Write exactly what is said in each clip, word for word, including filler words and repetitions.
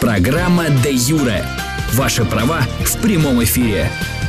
Программа «Де Юре». Ваши права в прямом эфире.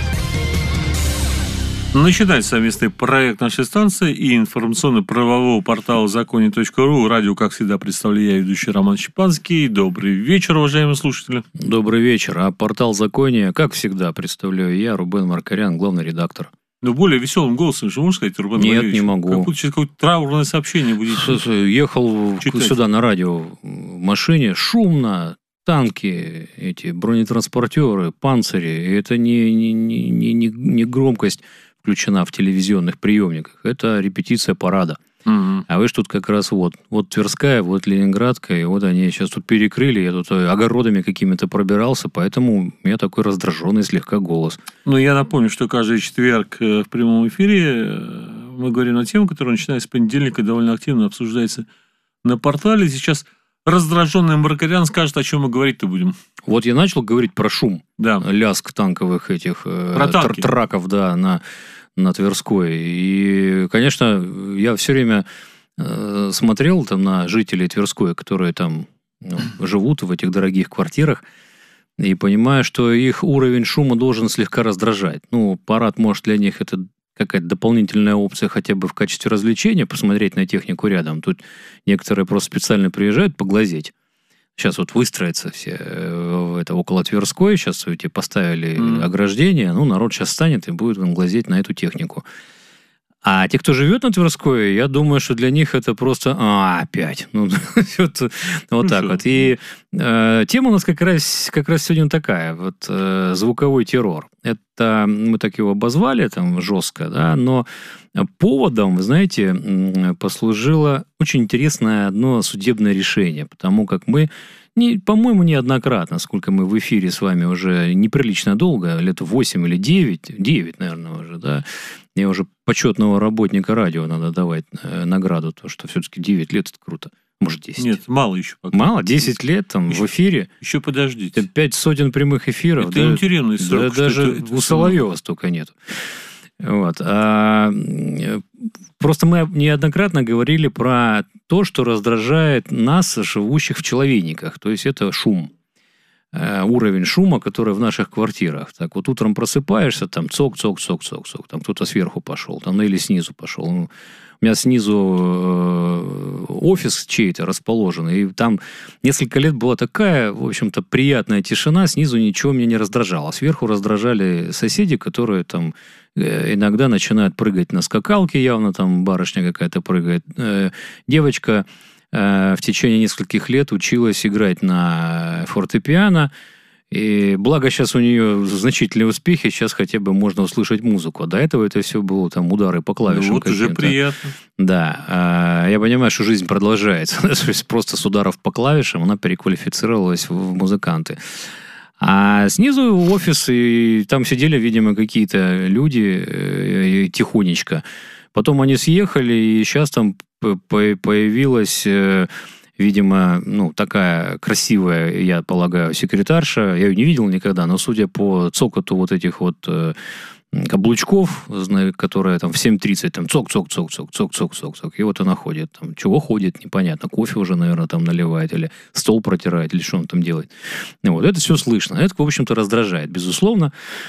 Начинает совместный проект нашей станции и информационно-правового портала законе точка ру. Радио, как всегда, представляю я, ведущий Роман Щепанский. Добрый вечер, уважаемые слушатели. Добрый вечер. А портал Законе, как всегда, представляю я, Рубен Маркарян, главный редактор. Но более веселым голосом же можешь сказать, Рубен Нет, Валерьевич? не могу. Как будто сейчас какое-то траурное сообщение будет. Ехал читать. Сюда на радио в машине, шумно, танки, эти бронетранспортеры, панцири. И это не, не, не, не, не громкость включена в телевизионных приемниках. Это репетиция парада. Угу. А вы ж тут как раз вот. Вот Тверская, вот Ленинградская, и вот они сейчас тут перекрыли. Я тут огородами какими-то пробирался, поэтому у меня такой раздраженный слегка голос. Ну, я напомню, что каждый четверг в прямом эфире мы говорим на тему, которая, начиная с понедельника, довольно активно обсуждается на портале. Сейчас раздраженный Маркарян скажет, о чем мы говорить-то будем. Вот я начал говорить про шум. Да. Лязг танковых этих Про тр- траков, да, на... на Тверской. И, конечно, я все время э, смотрел там на жителей Тверской, которые там ну, живут в этих дорогих квартирах, и понимаю, что их уровень шума должен слегка раздражать. Ну, парад, может, для них это какая-то дополнительная опция хотя бы в качестве развлечения, посмотреть на технику рядом. Тут некоторые просто специально приезжают поглазеть. Сейчас вот выстроятся все это около Тверской, сейчас эти поставили mm. ограждение, ну, народ сейчас станет и будет глазеть на эту технику. А те, кто живет на Тверской, я думаю, что для них это просто... А, опять. Ну, вот, вот так вот. И э, тема у нас как раз, как раз сегодня такая. Вот э, звуковой террор. Это мы так его обозвали там жестко, да, но поводом, вы знаете, послужило очень интересное одно судебное решение, потому как мы, не, по-моему, неоднократно, сколько мы в эфире с вами уже неприлично долго, лет восемь или девять, девять, наверное, уже, да, мне уже почетного работника радио надо давать э, награду, то, что все-таки девять лет это круто. Может, десять. Нет, мало еще пока. Мало? десять лет там еще, в эфире? Еще подождите. Пять сотен прямых эфиров. Это да, не тюремный срок. Да, даже это, это у Соловьева столько нет. Вот. А, просто мы неоднократно говорили про то, что раздражает нас, живущих в человейниках. То есть, это шум. Уровень шума, который в наших квартирах. Так вот утром просыпаешься, там цок-цок-цок-цок-цок, там кто-то сверху пошел, там, ну или снизу пошел. Ну, у меня снизу офис чей-то расположен, и там несколько лет была такая, в общем-то, приятная тишина, снизу ничего меня не раздражало. Сверху раздражали соседи, которые там иногда начинают прыгать на скакалке, явно там барышня какая-то прыгает. Девочка в течение нескольких лет училась играть на фортепиано, и благо сейчас у нее значительные успехи, сейчас хотя бы можно услышать музыку. А до этого это все было там удары по клавишам. Ну, вот каким-то. Уже приятно. Да. Я понимаю, что жизнь продолжается. То есть просто с ударов по клавишам она переквалифицировалась в музыканты. А снизу офис, и там сидели, видимо, какие-то люди тихонечко. Потом они съехали, и сейчас там появилась, видимо, ну, такая красивая, я полагаю, секретарша. Я ее не видел никогда, но судя по цокоту вот этих вот каблучков, которая там в семь тридцать там цок-цок-цок-цок-цок-цок-цок. И вот она ходит. Там, чего ходит, непонятно. Кофе уже, наверное, там наливает, или стол протирает, или что он там делает. Вот, это все слышно. Это, в общем-то, раздражает, безусловно.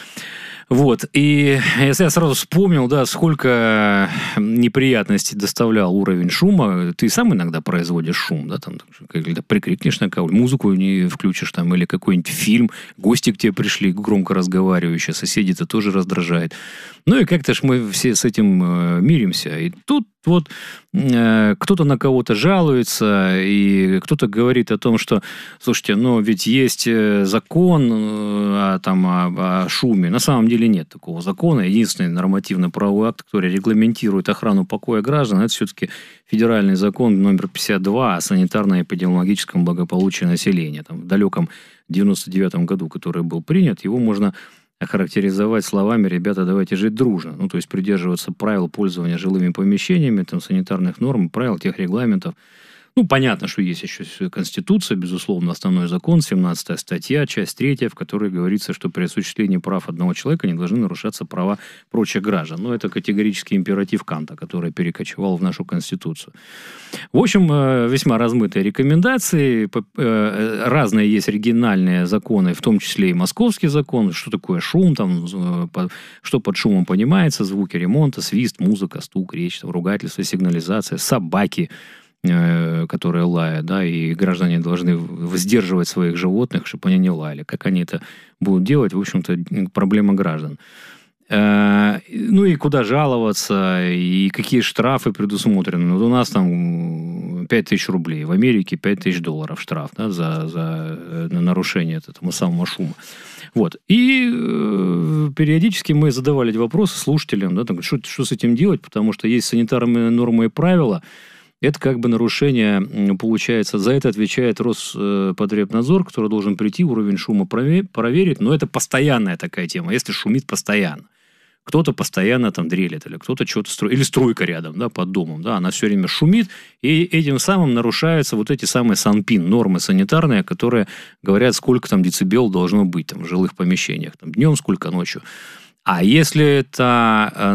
Вот, и если я сразу вспомнил, да, сколько неприятностей доставлял уровень шума, ты сам иногда производишь шум, да, там, когда прикрикнешь на кого-то, музыку не включишь, там, или какой-нибудь фильм, гости к тебе пришли, громко разговаривающие, соседи это тоже раздражает. Ну, и как-то ж мы все с этим э, миримся. И тут вот э, кто-то на кого-то жалуется, и кто-то говорит о том, что, слушайте, ну, ведь есть закон э, там, о, о шуме. На самом деле нет такого закона. Единственный нормативно-правовой акт, который регламентирует охрану покоя граждан, это все-таки федеральный закон номер пятьдесят два о санитарно-эпидемиологическом благополучии населения. Там, в далеком девяносто девятом году, который был принят, его можно охарактеризовать словами: ребята, давайте жить дружно. Ну, то есть придерживаться правил пользования жилыми помещениями, там, санитарных норм, правил тех регламентов. Ну, понятно, что есть еще Конституция, безусловно, основной закон, семнадцатая статья, часть третья, в которой говорится, что при осуществлении прав одного человека не должны нарушаться права прочих граждан. Но это категорический императив Канта, который перекочевал в нашу Конституцию. В общем, весьма размытые рекомендации, разные есть региональные законы, в том числе и московский закон, что такое шум, там, что под шумом понимается, звуки ремонта, свист, музыка, стук, речь, там, ругательство, сигнализация, собаки, которые лают, да, и граждане должны сдерживать своих животных, чтобы они не лаяли. Как они это будут делать, в общем-то, проблема граждан. Ну и куда жаловаться, и какие штрафы предусмотрены. Вот у нас там пять тысяч рублей, в Америке пять тысяч долларов штраф, да, за, за нарушение этого самого шума. Вот. И э, периодически мы задавали эти вопросы слушателям, да, там, что, что с этим делать, потому что есть санитарные нормы и правила. Это как бы нарушение, получается, за это отвечает Роспотребнадзор, который должен прийти, уровень шума проверить, но это постоянная такая тема, если шумит постоянно. Кто-то постоянно там дрелит, или кто-то что-то строит, или стройка рядом, да, под домом, да, она все время шумит, и этим самым нарушаются вот эти самые санпин, нормы санитарные, которые говорят, сколько там децибел должно быть там, в жилых помещениях, там, днем, сколько ночью. А если это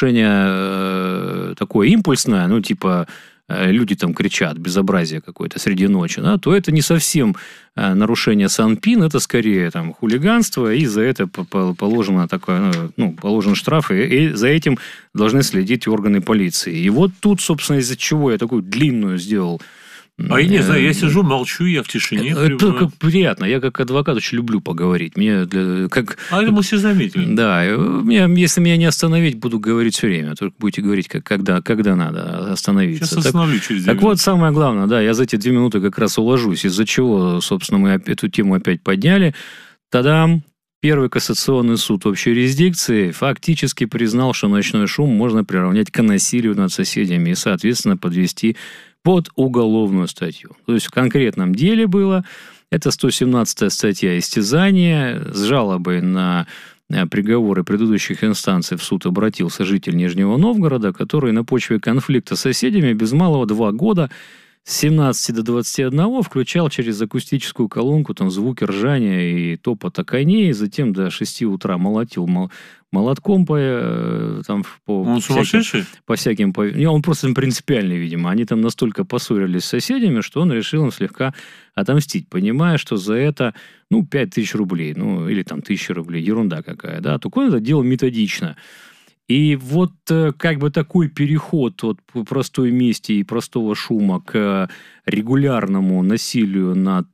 нарушение такое импульсное, ну, типа, люди там кричат, безобразие какое-то среди ночи, да, то это не совсем нарушение санпин, это скорее там хулиганство, и за это положено такое, ну, положен штраф, и, и за этим должны следить органы полиции. И вот тут, собственно, из-за чего я такую длинную сделал. А я не знаю, я сижу, молчу, я в тишине. Это как приятно. Я как адвокат очень люблю поговорить. Мне для, как... А это мы все заметили. Да. Меня, если меня не остановить, буду говорить все время. Только будете говорить, как, когда, когда надо остановиться. Сейчас остановлю так, через две Так минуты. Вот самое главное, да, я за эти две минуты как раз уложусь. Из-за чего, собственно, мы эту тему опять подняли. Тадам! Первый кассационный суд общей юрисдикции фактически признал, что ночной шум можно приравнять к насилию над соседями и, соответственно, подвести под уголовную статью. То есть в конкретном деле было, это сто семнадцатая статья истязания, с жалобой на приговоры предыдущих инстанций в суд обратился житель Нижнего Новгорода, который на почве конфликта с соседями без малого два года с семнадцати до двадцати одного включал через акустическую колонку там звуки ржания и топота коней, и затем до шести утра молотил молотком по, там, по, он всяким, по всяким... По... Не, он просто принципиальный, видимо. Они там настолько поссорились с соседями, что он решил им слегка отомстить, понимая, что за это, ну, пять тысяч рублей, ну, или там тысяча рублей, ерунда какая, да. Только он это делал методично. И вот как бы такой переход от простой мести и простого шума к регулярному насилию над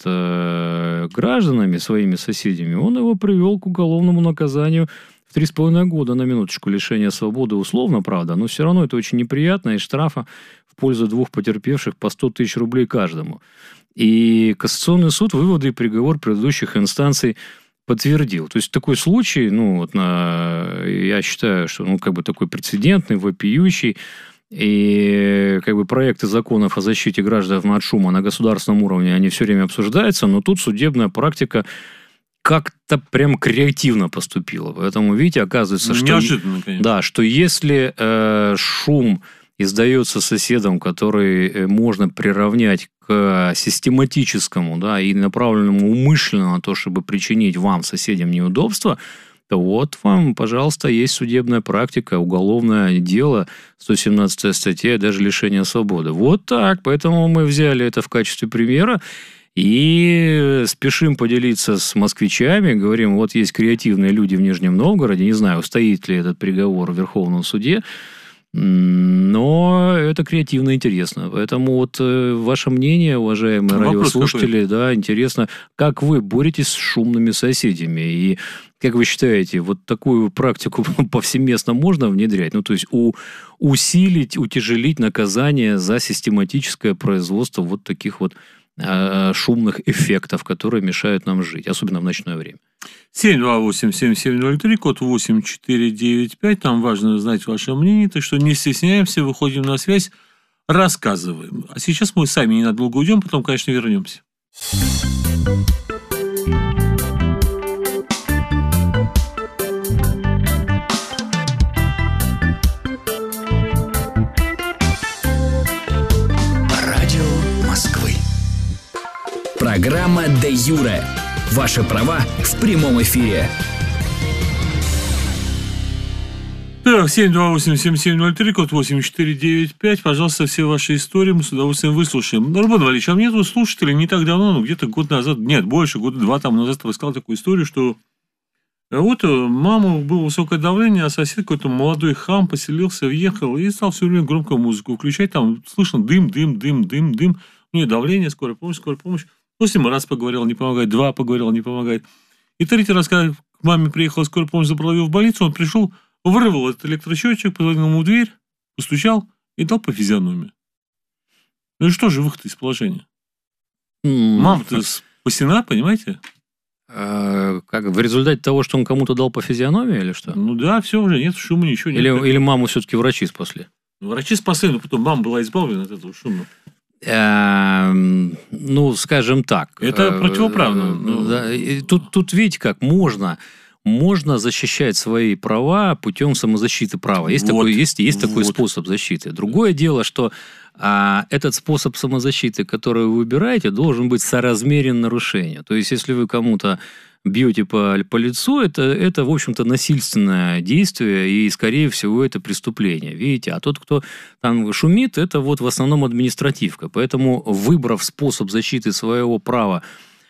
э, гражданами, своими соседями, он его привел к уголовному наказанию в три с половиной года, на минуточку, лишения свободы условно, правда, но все равно это очень неприятно, и штрафа в пользу двух потерпевших по сто тысяч рублей каждому. И Кассационный суд выводы и приговор предыдущих инстанций подтвердил. То есть такой случай, ну, вот на, я считаю, что, ну, как бы такой прецедентный, вопиющий, и как бы проекты законов о защите граждан от шума на государственном уровне, они все время обсуждаются, но тут судебная практика как-то прям креативно поступила. Поэтому, видите, оказывается, что... Неожиданно, конечно. Да, что если э, шум издается соседом, который можно приравнять к систематическому, да, и направленному умышленно на то, чтобы причинить вам, соседям, неудобства, то вот вам, пожалуйста, есть судебная практика, уголовное дело, сто семнадцатая статья, даже лишение свободы. Вот так. Поэтому мы взяли это в качестве примера и спешим поделиться с москвичами. Говорим, вот есть креативные люди в Нижнем Новгороде. Не знаю, стоит ли этот приговор в Верховном суде. Но это креативно интересно. Поэтому вот э, ваше мнение, уважаемые радиослушатели, да, интересно, как вы боретесь с шумными соседями. И как вы считаете, вот такую практику повсеместно можно внедрять? Ну, то есть у, усилить, утяжелить наказание за систематическое производство вот таких вот э, шумных эффектов, которые мешают нам жить, особенно в ночное время. семь два восемь семь семь ноль три, код восемь четыре девять пять. Там важно знать ваше мнение. Так что не стесняемся, выходим на связь, рассказываем. А сейчас мы сами ненадолго уйдем, потом, конечно, вернемся. Радио Москва. Программа «Де юре». Ваши права в прямом эфире. Так, семь два восемь семь семь ноль три, код восемь четыре девять пять. Пожалуйста, все ваши истории мы с удовольствием выслушаем. Рубен Валерьевич, а мне тут слушатели не так давно, ну где-то год назад, нет, больше, года два там назад рассказал такую историю, что вот мама было высокое давление, а сосед какой-то молодой хам поселился, въехал и стал все время громко музыку включать. Там слышно дым, дым, дым, дым, дым. У нее давление, скорая помощь, скорая помощь. Ну, с ним раз поговорил, не помогает, два поговорил, не помогает. И третий раз, когда к маме приехала скорая помощь, забрала ее в больницу, он пришел, вырвал этот электросчетчик, позвонил ему в дверь, постучал и дал по физиономии. Ну и что же выход из положения? Mm. Мама-то спасена, понимаете? А, как, в результате того, что он кому-то дал по физиономии или что? Ну да, все уже, нет шума, ничего нет. Или, или маму все-таки врачи спасли? Врачи спасли, но потом мама была избавлена от этого шума. Ну, скажем так. Это противоправно. Да, тут, тут, видите, как можно... Можно защищать свои права путем самозащиты права. Есть, вот, такой, есть, есть вот. такой способ защиты. Другое дело, что а, этот способ самозащиты, который вы выбираете, должен быть соразмерен нарушению. То есть, если вы кому-то бьете по, по лицу, это, это, в общем-то, насильственное действие, и, скорее всего, это преступление. Видите? А тот, кто там шумит, это вот в основном административка. Поэтому, выбрав способ защиты своего права,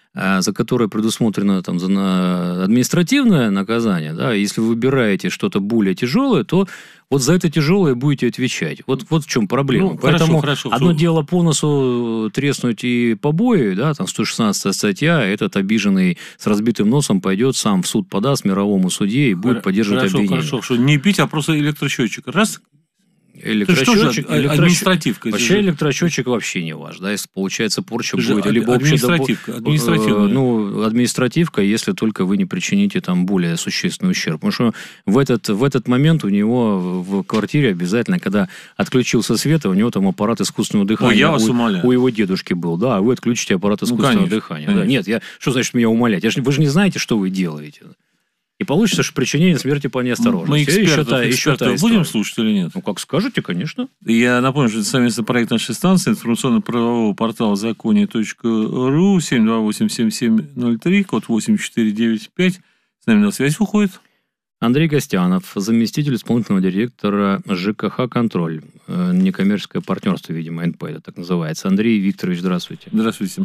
за которое предусмотрено там, за административное наказание, да, если вы выбираете что-то более тяжелое, то вот за это тяжелое будете отвечать. Вот, вот в чем проблема. Ну, Поэтому хорошо, хорошо, одно что... дело по носу треснуть и побои, да, там сто шестнадцатая статья, этот обиженный с разбитым носом пойдет сам в суд подаст мировому судье и будет Хор- поддерживать хорошо, обвинение. Хорошо, что не бить, а просто электросчетчик. Раз... Электросчетчик, что же, административка. Вообще электрошетчик вообще не важно. Да, если получается порча будет, либо административка, административка. Ну, административка, если только вы не причините там более существенный ущерб. Потому что в этот, в этот момент у него в квартире обязательно, когда отключился свет, у него там аппарат искусственного дыхания. Ой, я вас у, умоляю. У его дедушки был, да, а вы отключите аппарат искусственного ну, конечно, дыхания. Конечно. Да, нет, я, что значит меня умолять? Я ж, вы же не знаете, что вы делаете. И получится, что причинение смерти по неосторожности. Мы экспертов, еще экспертов еще будем слушать или нет? Ну, как скажете, конечно. Я напомню, что это совместный проект нашей станции, информационно-правового портала законе точка ру, семь два восемь семь семь ноль три, код восемь четыре девять пять. С нами на связь выходит Андрей Костянов, заместитель исполнительного директора ЖКХ «Контроль». Некоммерческое партнерство, видимо, эн пэ, это так называется. Андрей Викторович, здравствуйте. Здравствуйте.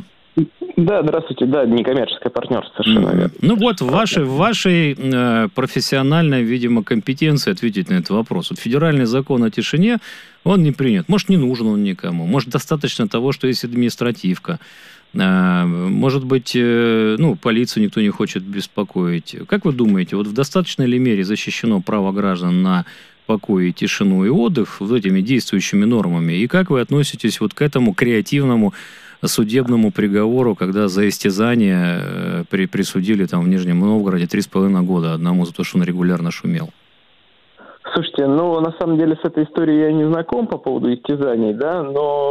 Да, здравствуйте, да, некоммерческое партнерство, совершенно mm-hmm. верно. Ну вот, в вашей, в вашей э, профессиональной, видимо, компетенции ответить на этот вопрос. Вот федеральный закон о тишине, он не принят. Может, не нужен он никому. Может, достаточно того, что есть административка. Э, может быть, э, ну, полицию никто не хочет беспокоить. Как вы думаете, вот в достаточной ли мере защищено право граждан на покой, тишину и отдых вот этими действующими нормами? И как вы относитесь вот к этому креативному судебному приговору, когда за истязание при, присудили там в Нижнем Новгороде три с половиной года одному за то, что он регулярно шумел? Слушайте, ну, на самом деле, с этой историей я не знаком по поводу истязаний, да,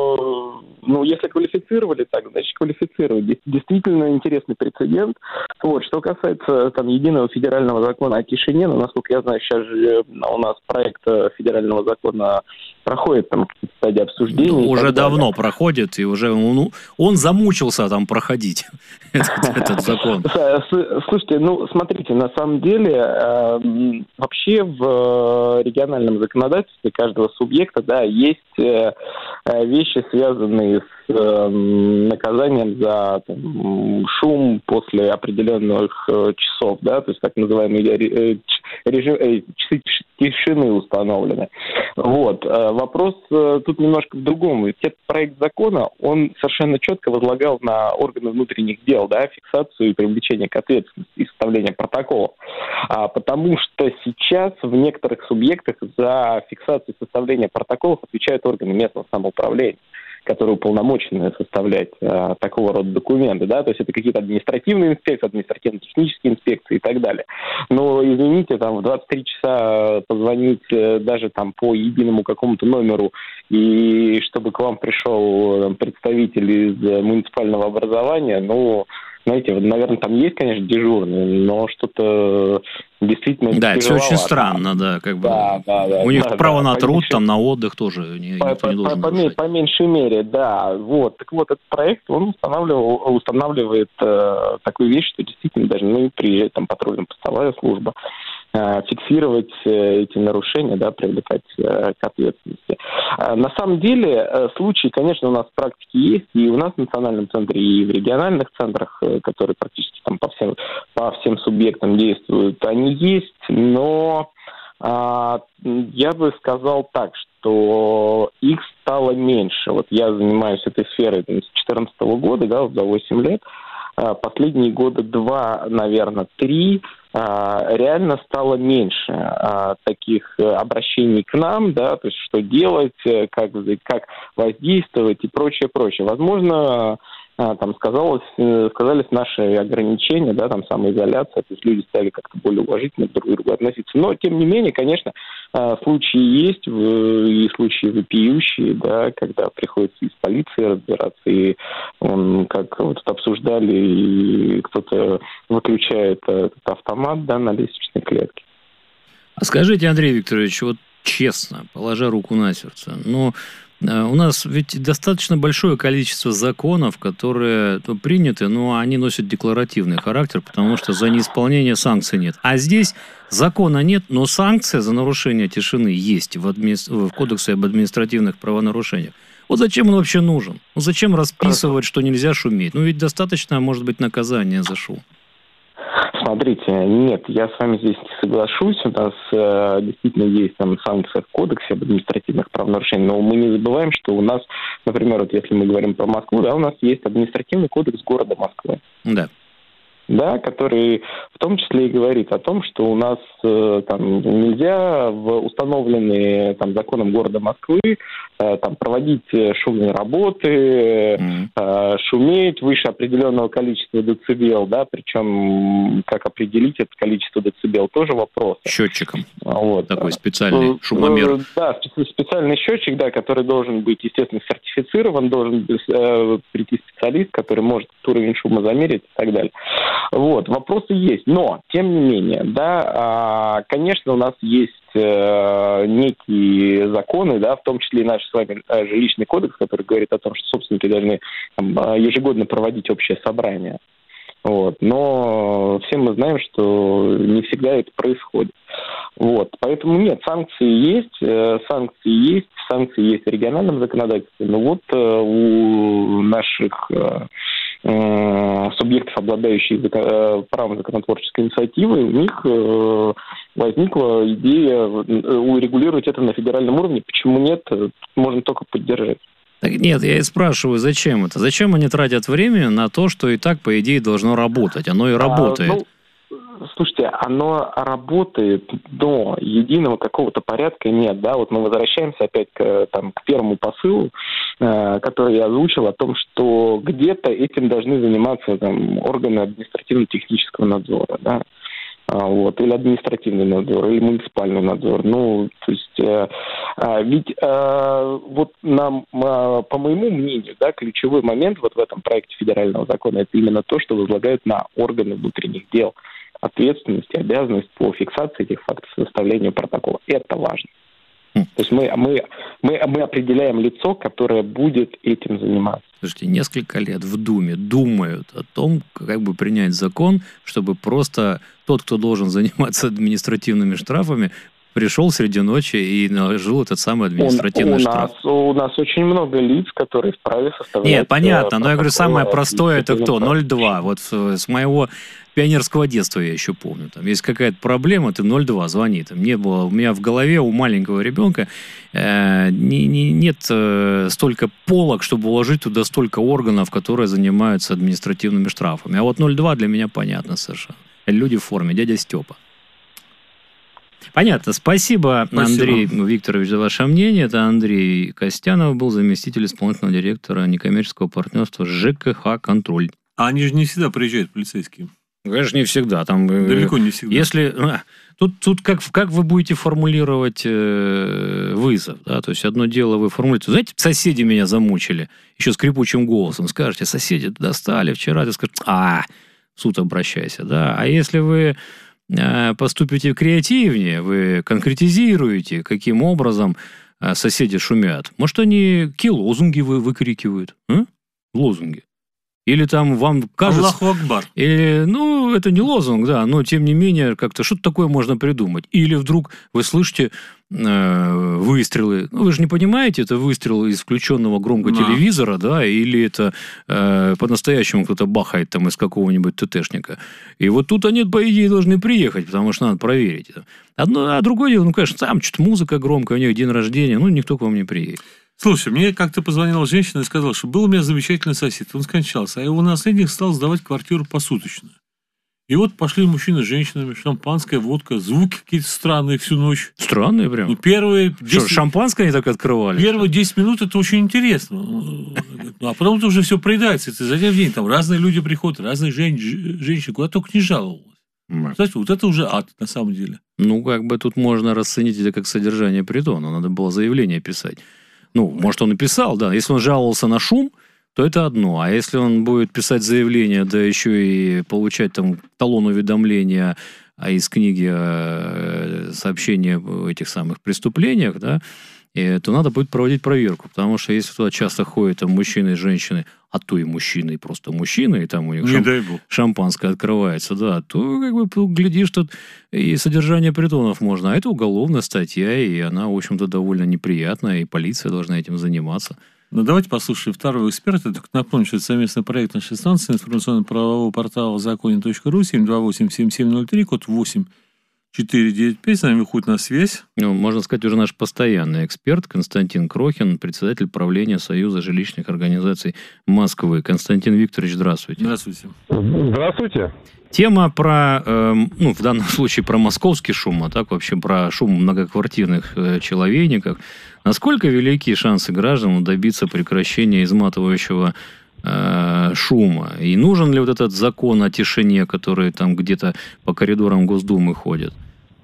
но, ну, если квалифицировали так, значит, квалифицировали. Действительно интересный прецедент. Вот, что касается, там, единого федерального закона о тишине, ну, насколько я знаю, сейчас же у нас проект федерального закона проходит там в стадии обсуждения. Ну, уже давно далее. проходит, и уже он, он замучился там проходить этот, этот закон. Слушайте, ну, смотрите, на самом деле, вообще в региональном законодательстве каждого субъекта, да, есть вещи, связанные с наказанием за там, шум после определенных часов, да, то есть так называемые режим, часы тишины установлены. Вот. Вопрос тут немножко в другом. Этот проект закона, он совершенно четко возлагал на органы внутренних дел, да, фиксацию и привлечение к ответственности и составление протоколов. А, потому что сейчас в некоторых субъектах за фиксацию и составление протоколов отвечают органы местного самоуправления, которые уполномочены составлять а, такого рода документы, да, то есть это какие-то административные инспекции, административно-технические инспекции и так далее. Но, извините, там в двадцать три часа позвонить даже там по единому какому-то номеру, и чтобы к вам пришел там, представитель из муниципального образования, ну, знаете, вот, наверное, там есть, конечно, дежурные, но что-то действительно Да, это все тяжеловато. очень странно, да, как бы. Да, да, да, у них да, право да, на труд, поменьше, там, на отдых тоже не, по, никто не по, должен по, нарушать. по меньшей мере, да. Вот. Так вот, этот проект, он устанавливал, устанавливает э, такую вещь, что действительно даже ну, приезжает там патрульно-постовая служба, э, фиксировать э, эти нарушения, да, привлекать э, к ответственности. Э, на самом деле, э, случаи, конечно, у нас в практике есть, и у нас в национальном центре, и в региональных центрах, э, которые практически там по всем, по всем субъектам действуют, они есть, но э, я бы сказал так, что их стало меньше. Вот я занимаюсь этой сферой там, с две тысячи четырнадцатого года, да, вот за восемь лет. Последние года два, наверное, три, реально стало меньше таких обращений к нам, да, то есть что делать, как, как воздействовать и прочее, прочее. Возможно, там сказалось, сказались наши ограничения, да, там самоизоляция, то есть люди стали как-то более уважительно друг к другу относиться. Но, тем не менее, конечно, случаи есть, и случаи вопиющие, да, когда приходится и с полицией разбираться, и он, как вот обсуждали, и кто-то выключает этот автомат, да, на лестничной клетке. А скажите, Андрей Викторович, вот честно, положа руку на сердце, но у нас ведь достаточно большое количество законов, которые приняты, но они носят декларативный характер, потому что за неисполнение санкций нет. А здесь закона нет, но санкция за нарушение тишины есть в, адми... в Кодексе об административных правонарушениях. Вот зачем он вообще нужен? Ну зачем расписывать, что нельзя шуметь? Ну ведь достаточно, может быть, наказания за шум. Смотрите, нет, я с вами здесь не соглашусь. У нас э, действительно есть там санкции в Кодексе об административных правонарушениях, но мы не забываем, что у нас, например, вот если мы говорим про Москву, да, у нас есть административный кодекс города Москвы. Да. Да, который в том числе и говорит о том, что у нас э, там нельзя в установленные там законом города Москвы э, там проводить шумные работы, mm-hmm. э, шуметь выше определенного количества децибел, да, причем как определить это количество децибел тоже вопрос. Счетчиком. Вот. Такой специальный шумомер. Да, специальный счетчик, да, который должен быть, естественно, сертифицирован, должен э, прийти специалист, который может уровень шума замерить и так далее. Вот, вопросы есть, но, тем не менее, да, конечно, у нас есть э, некие законы, да, в том числе и наш с вами жилищный кодекс, который говорит о том, что собственники должны там, ежегодно проводить общее собрание. Вот, но все мы знаем, что не всегда это происходит. Вот, поэтому нет, санкции есть, э, санкции есть, санкции есть в региональном законодательстве, но вот э, у наших э, э, субъектов, обладающих зако- правом законотворческой инициативы, у них э, возникла идея урегулировать это на федеральном уровне. Почему нет? Можно только поддержать. Так нет, я и спрашиваю, зачем это? Зачем они тратят время на то, что и так, по идее, должно работать? Оно и работает. А, ну, слушайте, оно работает, но единого какого-то порядка нет. Да? Вот мы возвращаемся опять к, там, к первому посылу, э, который я озвучил, о том, что где-то этим должны заниматься там, органы административно-технического надзора. Да? Вот, или административный надзор, или муниципальный надзор. Ну, то есть, э, э, ведь э, вот нам, э, по моему мнению, да, ключевой момент вот в этом проекте федерального закона это именно то, что возлагают на органы внутренних дел ответственность и обязанность по фиксации этих фактов, составлению протокола. Это важно. То есть мы, мы, мы, мы определяем лицо, которое будет этим заниматься. Слушайте, несколько лет в Думе думают о том, как бы принять закон, чтобы просто тот, кто должен заниматься административными штрафами, пришел среди ночи и наложил этот самый административный у, у штраф. Нас, у нас очень много лиц, которые вправе составлять... Нет, понятно, но я говорю, самое простое это кто? ноль два. Вот с моего пионерского детства я еще помню. Там есть какая-то проблема, ты ноль два звони. Там не было, у меня в голове у маленького ребенка э, не, не, нет э, столько полок, чтобы уложить туда столько органов, которые занимаются административными штрафами. А вот ноль два для меня понятно совершенно. Люди в форме, дядя Степа. Понятно. Спасибо, Спасибо, Андрей Викторович, за ваше мнение. Это Андрей Костянов был заместитель исполнительного директора некоммерческого партнерства ЖКХ «Контроль». А они же не всегда приезжают, полицейские. Конечно, не всегда. Там, Далеко не всегда. Если... Тут, тут как, как вы будете формулировать э, вызов, да, то есть одно дело вы формулируете, знаете, соседи меня замучили, еще скрипучим голосом, скажете, соседи достали вчера, ты скажешь, а, в суд обращайся, да, а если вы э, поступите креативнее, вы конкретизируете, каким образом э, соседи шумят, может, они какие лозунги вы выкрикивают, а? Лозунги. Или там вам кажется... Аллаху Акбар. Или, ну, это не лозунг, да, но тем не менее, как-то что-то такое можно придумать. Или вдруг вы слышите э, выстрелы. Ну, вы же не понимаете, это выстрел из включенного громко да. телевизора, да, или это э, по-настоящему кто-то бахает там из какого-нибудь ТТшника. И вот тут они, по идее, должны приехать, потому что надо проверить. Одно, а другое дело, ну, конечно, там что-то музыка громкая, у них день рождения, ну, никто к вам не приедет. Слушай, мне как-то позвонила женщина и сказала, что был у меня замечательный сосед, он скончался, а его наследник стал сдавать квартиру посуточно. И вот пошли мужчины с женщинами, шампанское, водка, звуки какие-то странные всю ночь. Странные прям? Ну, первые десять... Что, шампанское они так открывали? Первые десять минут это очень интересно. Ну, а потом это уже все проедается. Это за день в день. Там разные люди приходят, разные жен... женщины, куда только не жаловалась. Кстати, вот это уже ад на самом деле. Ну, как бы тут можно расценить это как содержание притона. Надо было заявление писать. Ну, может, он и писал, да. Если он жаловался на шум, то это одно. А если он будет писать заявление, да еще и получать там талон уведомления а из книги сообщения о этих самых преступлениях, да, и, то надо будет проводить проверку. Потому что если туда часто ходят там, мужчины и женщины, а то и мужчины, и просто мужчины, и там у них шам... шампанское открывается, да, то, как бы, глядишь, тут и содержание притонов можно. А это уголовная статья, и она, в общем-то, довольно неприятная, и полиция должна этим заниматься. Ну, давайте послушаем второго эксперта. Только напомню, что это совместный проект нашей станции, информационно-правового портала законе точка ру, семь два восемь семь семь ноль три, код восемь четыре девять пять, с нами выходит на связь. Ну, можно сказать, уже наш постоянный эксперт Константин Крохин, председатель правления Союза жилищных организаций Москвы. Константин Викторович, здравствуйте. Здравствуйте. Здравствуйте. Тема про, э, ну, в данном случае про московский шум, а так вообще про шум в многоквартирных э, человейниках. Насколько велики шансы граждан добиться прекращения изматывающего э, шума? И нужен ли вот этот закон о тишине, который там где-то по коридорам Госдумы ходит?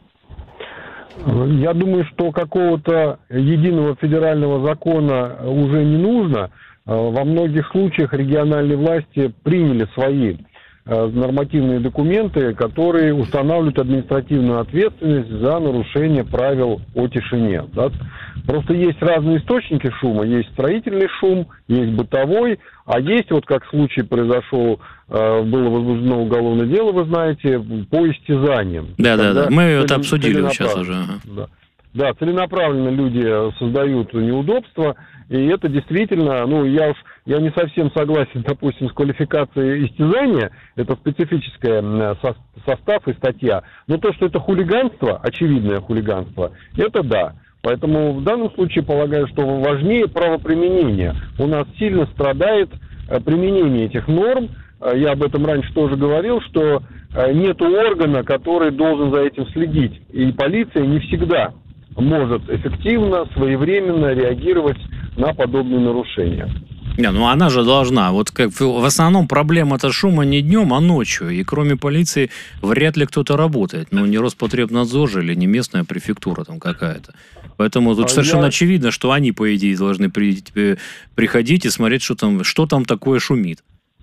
Я думаю, что какого-то единого федерального закона уже не нужно. Во многих случаях региональные власти приняли свои нормативные документы, которые устанавливают административную ответственность за нарушение правил о тишине. Да? Просто есть разные источники шума. Есть строительный шум, есть бытовой, а есть, вот как случай произошел, было возбуждено уголовное дело, вы знаете, по истязаниям. Да-да-да, мы это обсудили сейчас уже. Ага. Да. Да, целенаправленно люди создают неудобства, и это действительно, ну, я уж, я не совсем согласен, допустим, с квалификацией истязания, это специфическая состав и статья, но то, что это хулиганство, очевидное хулиганство, это да. Поэтому в данном случае полагаю, что важнее правоприменение. У нас сильно страдает применение этих норм. Я об этом раньше тоже говорил, что нет органа, который должен за этим следить. И полиция не всегда может эффективно, своевременно реагировать на подобные нарушения. Не, ну она же должна. Вот как в основном проблема-то шума не днем, а ночью. И кроме полиции вряд ли кто-то работает. Ну, не Роспотребнадзор же или не местная префектура там какая-то. Поэтому тут а совершенно я... очевидно, что они, по идее, должны при... приходить и смотреть, что там, что там такое шумит.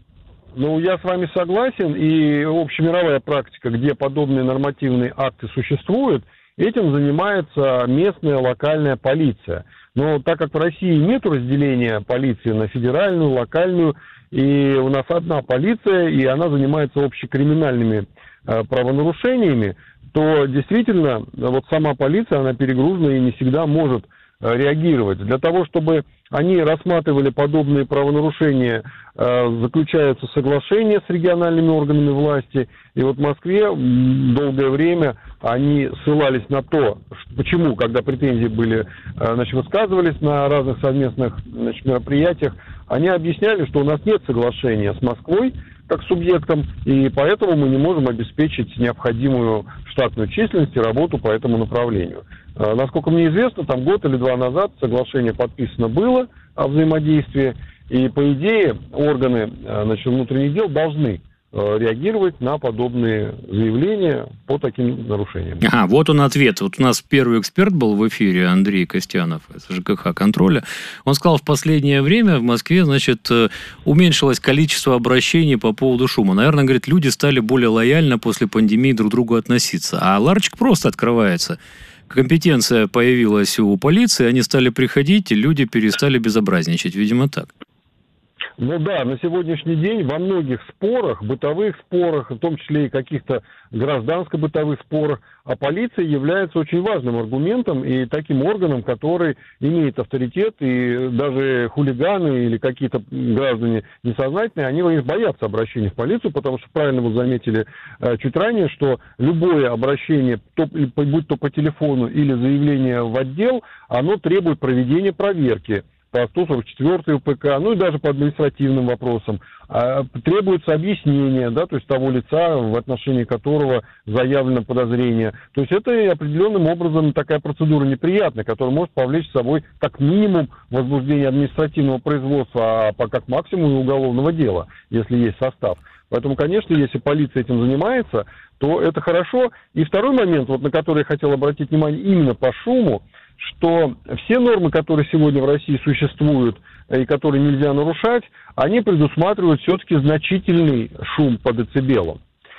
Ну, я с вами согласен. И общемировая практика, где подобные нормативные акты существуют, этим занимается местная локальная полиция. Но так как в России нет разделения полиции на федеральную, локальную, и у нас одна полиция, и она занимается общекриминальными э, правонарушениями, то действительно вот сама полиция, она перегружена и не всегда может э, реагировать. Для того, чтобы они рассматривали подобные правонарушения, э, заключаются соглашения с региональными органами власти. И вот в Москве долгое время они ссылались на то, почему, когда претензии были, значит, высказывались на разных совместных, значит, мероприятиях, они объясняли, что у нас нет соглашения с Москвой как субъектом, и поэтому мы не можем обеспечить необходимую штатную численность и работу по этому направлению. Насколько мне известно, там год или два назад соглашение подписано было о взаимодействии, и, по идее, органы, значит, внутренних дел должны реагировать на подобные заявления по таким нарушениям. Ага, вот он ответ. Вот у нас первый эксперт был в эфире, Андрей Костянов из ЖКХ контроля. Он сказал, в последнее время в Москве, значит, уменьшилось количество обращений по поводу шума. Наверное, говорит, люди стали более лояльно после пандемии друг к другу относиться. А ларчик просто открывается. Компетенция появилась у полиции, они стали приходить, и люди перестали безобразничать. Видимо, так. Ну да, на сегодняшний день во многих спорах, бытовых спорах, в том числе и каких-то гражданско-бытовых спорах, а полиция является очень важным аргументом и таким органом, который имеет авторитет, и даже хулиганы или какие-то граждане несознательные, они боятся обращения в полицию, потому что, правильно вы заметили чуть ранее, что любое обращение, будь то по телефону или заявление в отдел, оно требует проведения проверки по сто сорок четвёртой УПК, ну и даже по административным вопросам. А, требуется объяснение, да, то есть того лица, в отношении которого заявлено подозрение. То есть это определенным образом такая процедура неприятная, которая может повлечь с собой как минимум возбуждение административного производства, а как максимум и уголовного дела, если есть состав. Поэтому, конечно, если полиция этим занимается, то это хорошо. И второй момент, вот, на который я хотел обратить внимание именно по шуму, что все нормы, которые сегодня в России существуют и которые нельзя нарушать, они предусматривают все-таки значительный шум по децибелам.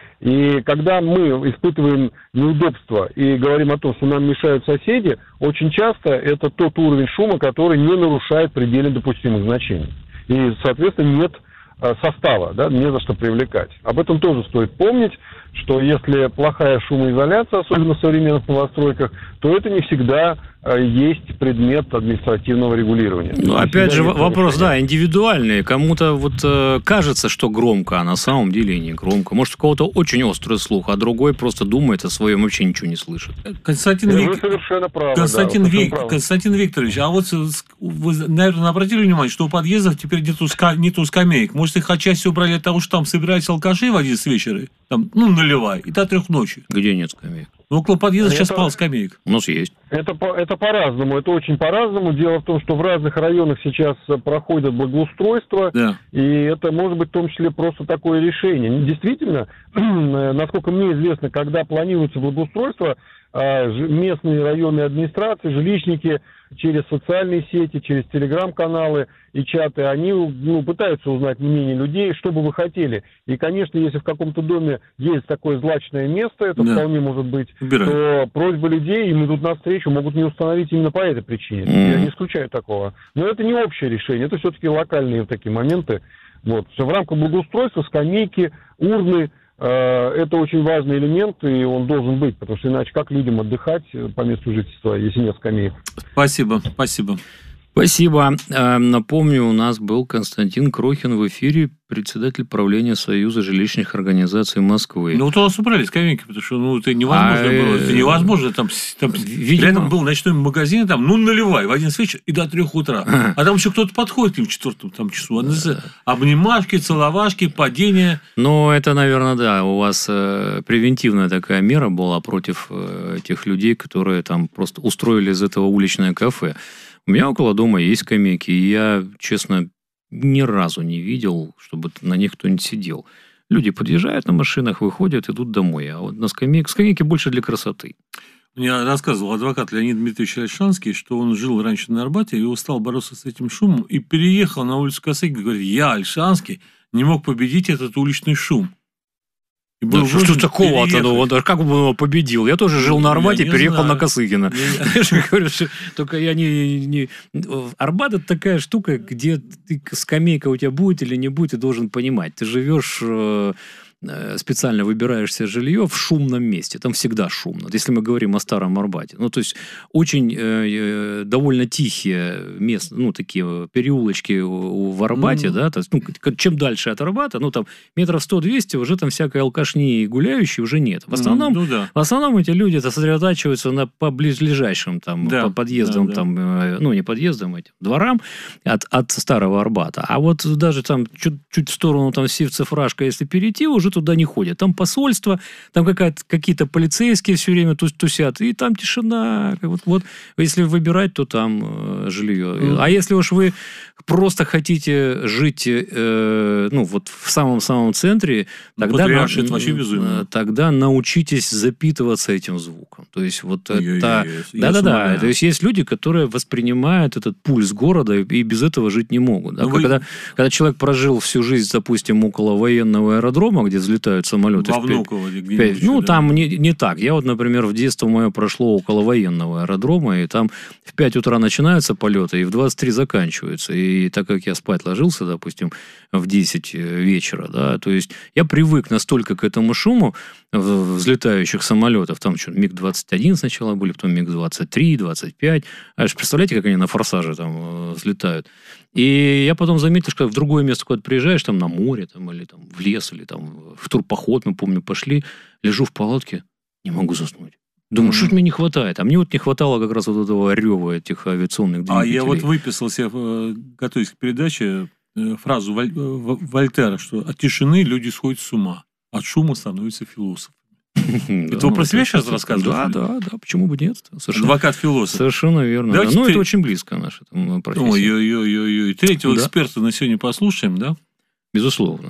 И когда мы испытываем неудобства и говорим о том, что нам мешают соседи, очень часто это тот уровень шума, который не нарушает предельно допустимых значений. И, соответственно, нет состава, да, не за что привлекать. Об этом тоже стоит помнить, что если плохая шумоизоляция, особенно в современных новостройках, то это не всегда есть предмет административного регулирования. Ну, опять же, вопрос, да, индивидуальный. Кому-то вот э, кажется, что громко, а на самом деле и не громко. Может, у кого-то очень острый слух, а другой просто думает о своем, вообще ничего не слышит. Константин, да, Вик... вы совершенно правы, Константин, да, Вик... правы. Константин Викторович, а вот вы, наверное, обратили внимание, что у подъездов теперь нету, ска... нету скамеек. Может, их отчасти убрали от того, что там собираются алкаши в одиннадцать вечера, там, ну, наливай, и до трех ночи. Где нет скамеек? Ну, около подъезда это... сейчас мало скамеек. У нас есть. Это, по, это по-разному, это очень по-разному. Дело в том, что в разных районах сейчас проходят благоустройства, да. И это может быть в том числе просто такое решение. Действительно, насколько мне известно, когда планируется благоустройство, местные районные администрации, жилищники через социальные сети, через телеграм-каналы и чаты, они ну, пытаются узнать мнение людей, что бы вы хотели. И, конечно, если в каком-то доме есть такое злачное место, это да. вполне может быть, Убираю. то просьбы людей, им идут навстречу, могут не установить именно по этой причине. Mm. Я не исключаю такого. Но это не общее решение, это все-таки локальные такие моменты. Вот. В рамках благоустройства скамейки, урны, это очень важный элемент, и он должен быть, потому что иначе как людям отдыхать по месту жительства, если нет скамеек? Спасибо, спасибо. Спасибо. Напомню, у нас был Константин Крохин в эфире, председатель правления Союза жилищных организаций Москвы. Ну, вот у нас убрали скамейки, потому что ну, это невозможно а, было. Это невозможно. Там, там видимо... Рядом был ночной магазин, там, ну, наливай, в одиннадцать вечера и до трех утра. А там еще кто-то подходит к ним в четвертом там, часу. Обнимашки, целовашки, падения. Ну, это, наверное, да. У вас э, превентивная такая мера была против э, тех людей, которые там просто устроили из этого уличное кафе. У меня около дома есть скамейки, и я, честно, ни разу не видел, чтобы на них кто-нибудь сидел. Люди подъезжают на машинах, выходят, идут домой. А вот на скамейке, скамейки больше для красоты. Мне рассказывал адвокат Леонид Дмитриевич Ольшанский, что он жил раньше на Арбате и устал бороться с этим шумом, и переехал на улицу Косыгина, говорит, я, Ольшанский, не мог победить этот уличный шум. Да, что, что такого-то? Ну, он, как бы он его победил? Я тоже жил на Арбате, переехал знаю. на Косыгина. Я же говорю, что только я не, не... Арбат – это такая штука, где ты, скамейка у тебя будет или не будет, ты должен понимать. Ты живешь... специально выбираешь себе жилье в шумном месте. Там всегда шумно. Если мы говорим о Старом Арбате. Ну, то есть, очень э, довольно тихие места, ну, такие переулочки в Арбате, mm-hmm. да, то есть, ну, чем дальше от Арбата, ну, там, метров сто-двести уже там всякой алкашни и гуляющей уже нет. В основном, mm-hmm. ну, да. в основном эти люди сосредотачиваются на по близлежащим там, да. по подъездам, да, да. там, э, ну, не подъездам, этим, дворам от, от Старого Арбата. А вот даже там чуть, чуть в сторону там Сивцев-Рашка, если перейти, уже уже туда не ходят. Там посольство, там какие-то полицейские все время тусят, и там тишина. Вот, вот если выбирать, то там э, жилье. Mm. А если уж вы просто хотите жить э, ну, вот в самом-самом центре, тогда, на, это вообще безумно. Тогда научитесь запитываться этим звуком. То есть вот Ой-ой-ой, это... Да-да-да. То есть есть люди, которые воспринимают этот пульс города и без этого жить не могут. Да? Вы... Когда, когда человек прожил всю жизнь, допустим, около военного аэродрома, где взлетают самолеты... Во Внуково, где-нибудь. Ну, да. Там не, не так. Я вот, например, в детство мое прошло около военного аэродрома, и там в пять утра начинаются полеты, и в двадцать три заканчиваются. И так как я спать ложился, допустим, в десять вечера, да, то есть я привык настолько к этому шуму взлетающих самолетов. Там что, миг двадцать один сначала были, потом миг двадцать три, двадцать пять. А представляете, как они на «Форсаже» там взлетают? И я потом заметил, что в другое место куда-то приезжаешь, там на море, там, или там в лес, или там в турпоход, мы, помню, пошли, лежу в палатке, не могу заснуть. Думаю, mm-hmm. что мне не хватает? А мне вот не хватало как раз вот этого рева этих авиационных двигателей. А я вот выписал себе, готовясь к передаче, фразу Валь... Вольтера, что от тишины люди сходят с ума, от шума становятся философами. Это вы про себя сейчас рассказываете? Да, да, да, почему бы нет? Адвокат-философ. Совершенно верно. Ну, это очень близко наша профессия. Ой-ой-ой. Третьего эксперта на сегодня послушаем, да? Безусловно.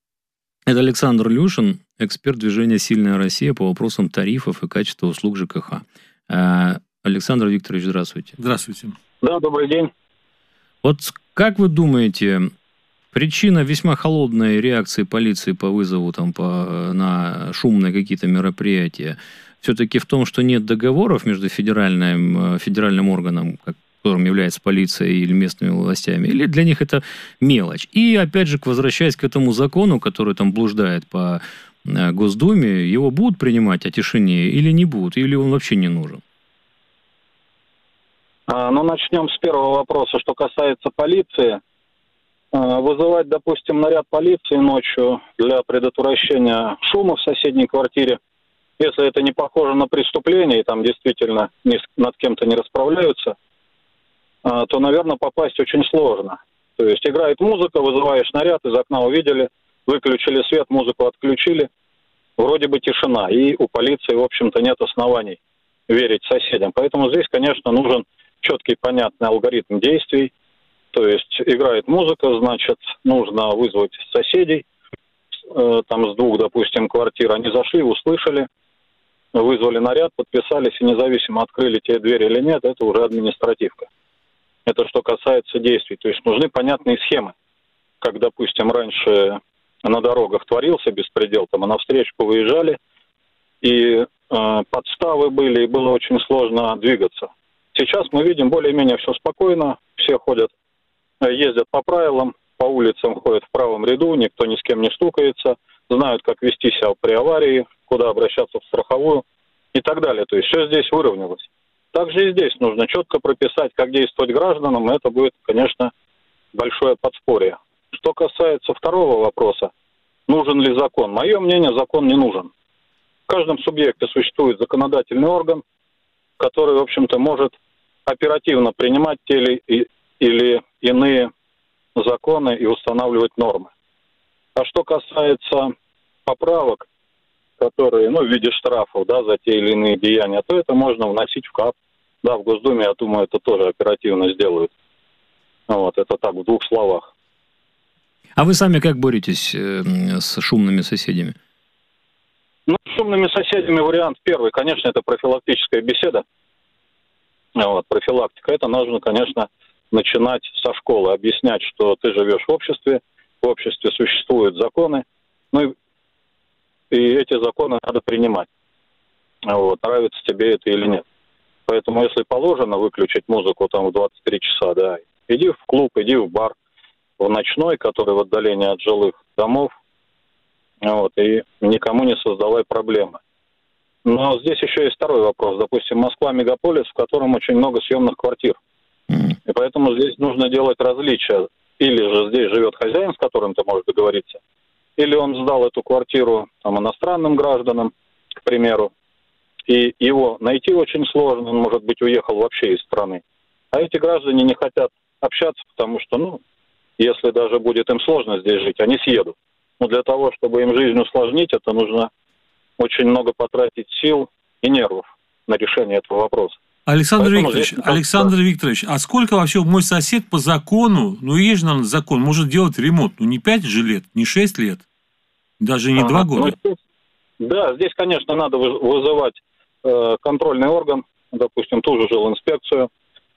Это Александр Люшин, эксперт движения «Сильная Россия» по вопросам тарифов и качества услуг ЖКХ. Александр Викторович, здравствуйте. Здравствуйте. Да, добрый день. Вот как вы думаете, причина весьма холодной реакции полиции по вызову там, по, на шумные какие-то мероприятия все-таки в том, что нет договоров между федеральным, федеральным органом, которым является полиция, или местными властями, или для них это мелочь? И, опять же, возвращаясь к этому закону, который там блуждает по Госдуме, его будут принимать о тишине или не будут, или он вообще не нужен? Ну, начнем с первого вопроса, что касается полиции. Вызывать, допустим, наряд полиции ночью для предотвращения шума в соседней квартире, если это не похоже на преступление, и там действительно над кем-то не расправляются, то, наверное, попасть очень сложно. То есть играет музыка, вызываешь наряд, из окна увидели, выключили свет, музыку отключили, вроде бы тишина, и у полиции, в общем-то, нет оснований верить соседям. Поэтому здесь, конечно, нужен четкий, понятный алгоритм действий. То есть играет музыка, значит, нужно вызвать соседей, э, там с двух, допустим, квартир. Они зашли, услышали, вызвали наряд, подписались, и независимо, открыли те двери или нет, это уже административка. Это что касается действий. То есть нужны понятные схемы. Как, допустим, раньше на дорогах творился беспредел, там, а на встречку выезжали, и э, подставы были, и было очень сложно двигаться. Сейчас мы видим более-менее все спокойно, все ходят, ездят по правилам, по улицам ходят в правом ряду, никто ни с кем не стукается, знают, как вести себя при аварии, куда обращаться в страховую и так далее. То есть все здесь выровнялось. Также и здесь нужно четко прописать, как действовать гражданам, и это будет, конечно, большое подспорье. Что касается второго вопроса, нужен ли закон? Мое мнение, закон не нужен. В каждом субъекте существует законодательный орган, который, в общем-то, может оперативно принимать те или, или иные законы и устанавливать нормы. А что касается поправок, которые, ну, в виде штрафов, да, за те или иные деяния, то это можно вносить в КАП. Да, в Госдуме, я думаю, это тоже оперативно сделают. Вот, это так, в двух словах. А вы сами как боретесь э, с шумными соседями? Ну, с шумными соседями вариант первый, конечно, это профилактическая беседа. Вот, профилактика. Это нужно, конечно, начинать со школы, объяснять, что ты живешь в обществе, в обществе существуют законы, ну и, и эти законы надо принимать. Вот, нравится тебе это или нет. Поэтому, если положено выключить музыку там в двадцать три часа, да, иди в клуб, иди в бар, в ночной, который в отдалении от жилых домов, вот, и никому не создавай проблемы. Но здесь еще есть второй вопрос. Допустим, Москва мегаполис, в котором очень много съемных квартир. И поэтому здесь нужно делать различия. Или же здесь живет хозяин, с которым ты можешь договориться, или он сдал эту квартиру там, иностранным гражданам, к примеру, и его найти очень сложно, он, может быть, уехал вообще из страны. А эти граждане не хотят общаться, потому что, ну, если даже будет им сложно здесь жить, они съедут. Но для того, чтобы им жизнь усложнить, это нужно очень много потратить сил и нервов на решение этого вопроса. Александр Поэтому Викторович, здесь, Александр да. Викторович, а сколько вообще мой сосед по закону, ну есть же, наверное, закон, может делать ремонт, ну не пять же лет, не шесть лет, даже не два Ага. года. Ну, здесь, да, здесь, конечно, надо вы- вызывать э, контрольный орган, допустим, ту же жилинспекцию.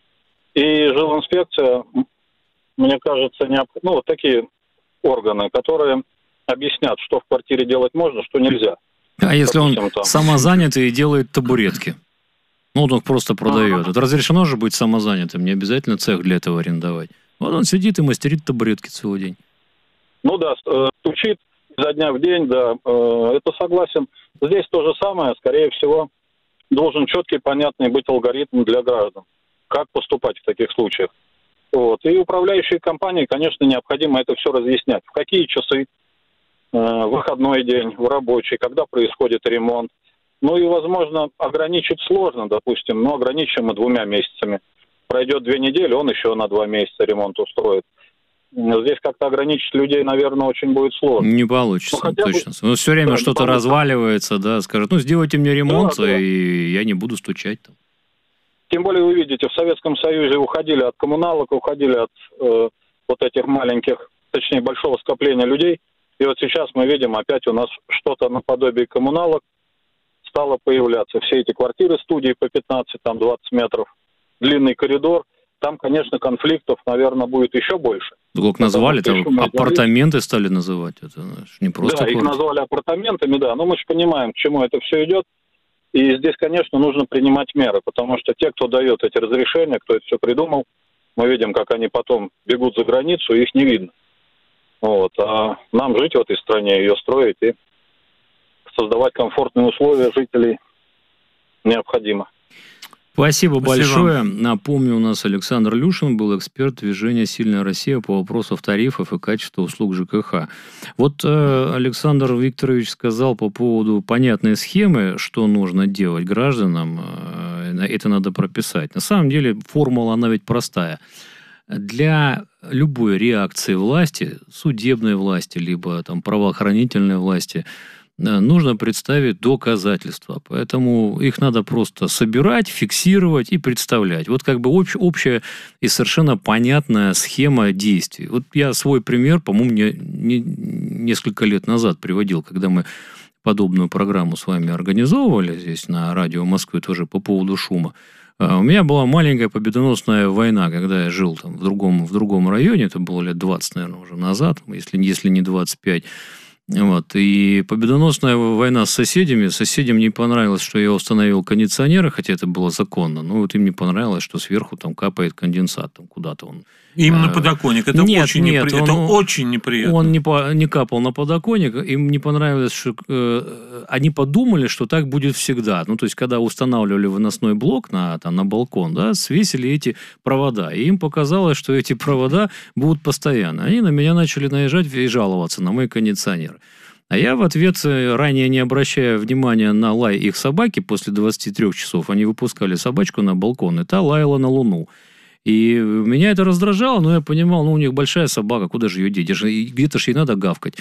И жилинспекция, м, мне кажется, необ... ну, вот такие органы, которые объяснят, что в квартире делать можно, что нельзя. А если он Допустим, там. самозанятый и делает табуретки? Ну, вот он их просто продает. Это разрешено же быть самозанятым, не обязательно цех для этого арендовать. Вот он сидит и мастерит табуретки целый день. Ну да, с- э, стучит изо дня в день, да, э, это согласен. Здесь то же самое, скорее всего, должен четкий, понятный быть алгоритм для граждан, как поступать в таких случаях. Вот. И управляющие компании, конечно, необходимо это все разъяснять. В какие часы, э, в выходной день, в рабочий, когда происходит ремонт. Ну и, возможно, ограничить сложно, допустим, но ограничим мы двумя месяцами. Пройдет две недели, он еще на два месяца ремонт устроит. Здесь как-то ограничить людей, наверное, очень будет сложно. Не получится, Ну, хотя бы- точно. Ну, все время да, не что-то получится. разваливается, да, скажет, ну, сделайте мне ремонт, Да, да. и я не буду стучать там. Тем более, вы видите, в Советском Союзе уходили от коммуналок, уходили от э, вот этих маленьких, точнее, большого скопления людей. И вот сейчас мы видим, опять у нас что-то наподобие коммуналок стало появляться. Все эти квартиры, студии по пятнадцать, там двадцать метров, длинный коридор. Там, конечно, конфликтов, наверное, будет еще больше. Сколько назвали, что там шумно апартаменты стали называть. Это знаешь, не просто да, их квартира. назвали апартаментами, да. Но мы же понимаем, к чему это все идет. И здесь, конечно, нужно принимать меры, потому что те, кто дает эти разрешения, кто это все придумал, мы видим, как они потом бегут за границу, и их не видно. Вот. А нам жить в этой стране, ее строить и создавать комфортные условия жителей необходимо. Спасибо, Спасибо. большое. Напомню, у нас Александр Люшин был эксперт движения «Сильная Россия» по вопросам тарифов и качества услуг ЖКХ. Вот э, Александр Викторович сказал по поводу понятной схемы, что нужно делать гражданам. Э, это надо прописать. На самом деле формула, она ведь простая. Для любой реакции власти, судебной власти, либо там, правоохранительной власти, нужно представить доказательства. Поэтому их надо просто собирать, фиксировать и представлять. Вот как бы общ, общая и совершенно понятная схема действий. Вот я свой пример, по-моему, не, не, несколько лет назад приводил, когда мы подобную программу с вами организовывали здесь на радио Москвы тоже по поводу шума. У меня была маленькая победоносная война, когда я жил там в другом, в другом районе, это было лет двадцать, наверное, уже назад, если, если не двадцать пять. Вот. И победоносная война с соседями. Соседям не понравилось, что я установил кондиционеры, хотя это было законно. Но вот им не понравилось, что сверху там капает конденсат. Там куда-то он... Именно э, подоконник. Это нет, очень, нет, непри... он- это очень неприятно. Он не, по, не капал на подоконник, им не понравилось, что э, они подумали, что так будет всегда. Ну, то есть, когда устанавливали выносной блок на, там, на балкон, да, свесили эти провода. И им показалось, что эти провода будут постоянно. Они на меня начали наезжать и жаловаться на мой кондиционер. А я в ответ, ранее не обращая внимания на лай их собаки, после двадцати трёх часов они выпускали собачку на балкон, и та лаяла на луну. И меня это раздражало, но я понимал, ну, у них большая собака, куда же ее деть? Где-то же ей надо гавкать.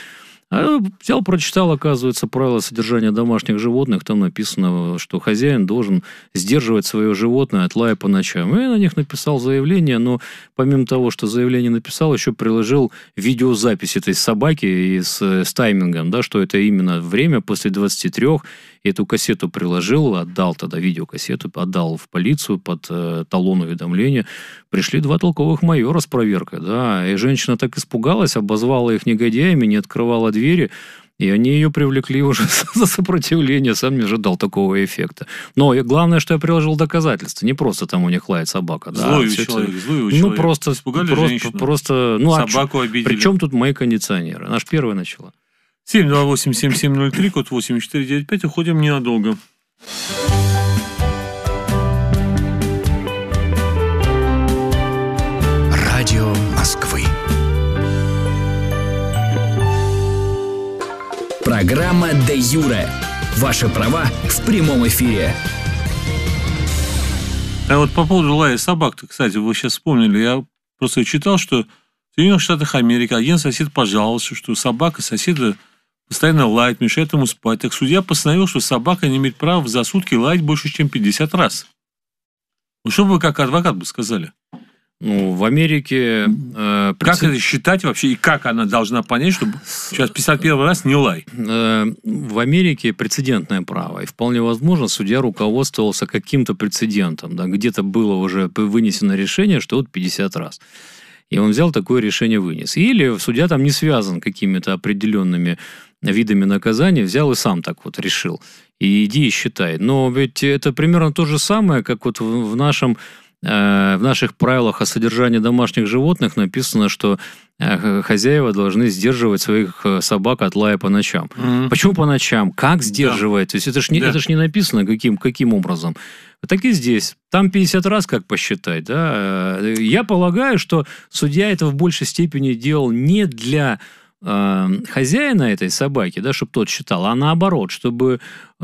А взял, прочитал, оказывается, правила содержания домашних животных. Там написано, что хозяин должен сдерживать свое животное от лая по ночам. И я на них написал заявление, но помимо того, что заявление написал, еще приложил видеозапись этой собаки и с, с таймингом, да, что это именно время после двадцати трёх. Эту кассету приложил, отдал тогда видеокассету, отдал в полицию под э, талон уведомления. Пришли два толковых майора с проверкой, да, и женщина так испугалась, обозвала их негодяями, не открывала двери, и они ее привлекли уже за сопротивление, сам не ожидал такого эффекта. Но и главное, что я приложил доказательства, не просто там у них лает собака. Да, Злой все человек, это... злой Ну, человек. просто, Испугали просто, женщину, просто, ну, собаку а обидели. Причем тут мои кондиционеры? Наш первый начала. семь два восемь семь семь ноль три, код восемь четыре девять пять. Уходим ненадолго. Радио Москвы. Программа «Де Юре». Ваши права в прямом эфире. А вот по поводу лая собак, кстати, вы сейчас вспомнили, я просто читал, что в Соединенных Штатах Америки один сосед пожаловался, что собака соседа постоянно лает, мешает ему спать. Так судья постановил, что собака не имеет права за сутки лаять больше, чем пятьдесят раз. Ну, что бы вы как адвокат бы сказали? Ну, в Америке... Э, как это считать вообще, и как она должна понять, чтобы сейчас пятьдесят первый раз не лай? Э, в Америке прецедентное право, и вполне возможно, судья руководствовался каким-то прецедентом, да, где-то было уже вынесено решение, что вот пятьдесят раз. И он взял такое решение, вынес. Или судья там не связан какими-то определенными видами наказания, взял и сам так вот решил. И иди и считай. Но ведь это примерно то же самое, как вот в нашем... В наших правилах о содержании домашних животных написано, что хозяева должны сдерживать своих собак от лая по ночам. Mm-hmm. Почему по ночам? Как сдерживать? Да. То есть это ж не, да. это ж не написано, каким, каким образом. Так и здесь. Там пятьдесят раз как посчитать. Да? Я полагаю, что судья это в большей степени делал не для э, хозяина этой собаки, да, чтобы тот считал, а наоборот, чтобы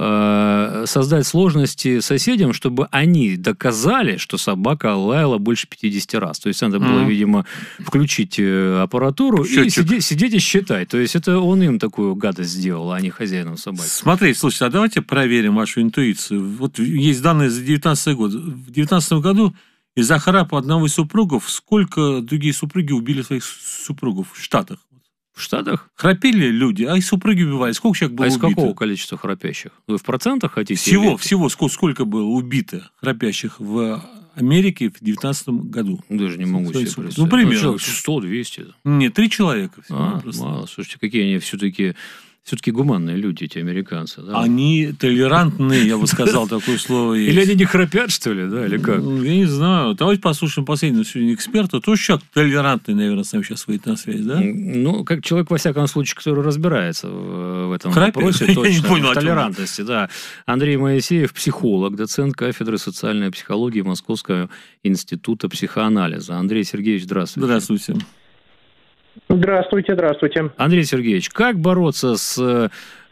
э, создать сложности соседям, чтобы они доказали, что собака лаяла больше пятьдесят раз. То есть надо было, mm-hmm. видимо, включить аппаратуру Счетчик. и сидеть, сидеть и считать. То есть это он им такую гадость сделал, а не хозяину собаки. Смотрите, слушайте, а давайте проверим вашу интуицию. Вот есть данные за девятнадцатый год. В девятнадцатом году из-за храпа одного из супругов сколько другие супруги убили своих супругов в Штатах? В Штатах? Храпели люди, а и супруги убивали. Сколько человек было убито? А из убито? какого количества храпящих? Вы в процентах хотите? Всего, или... всего сколько, сколько было убито храпящих в Америке в девятнадцатом году? Даже не могу себе представить. Ну, примерно. сто-двести. Нет, три человека. А, мало. Слушайте, какие они все-таки... Все-таки гуманные люди, эти американцы. Да? Они толерантные, я бы сказал, такое слово есть. Или они не храпят, что ли, да, или как? Я не знаю. Давайте послушаем последнего сегодня эксперта. Тоже человек толерантный, наверное, с нами сейчас выйдет на связь, да? Ну, как человек, во всяком случае, который разбирается в этом вопросе, точно, в толерантности, да. Андрей Моисеев, психолог, доцент кафедры социальной психологии Московского института психоанализа. Андрей Сергеевич, здравствуйте. Здравствуйте. Здравствуйте, здравствуйте. Андрей Сергеевич, как бороться с,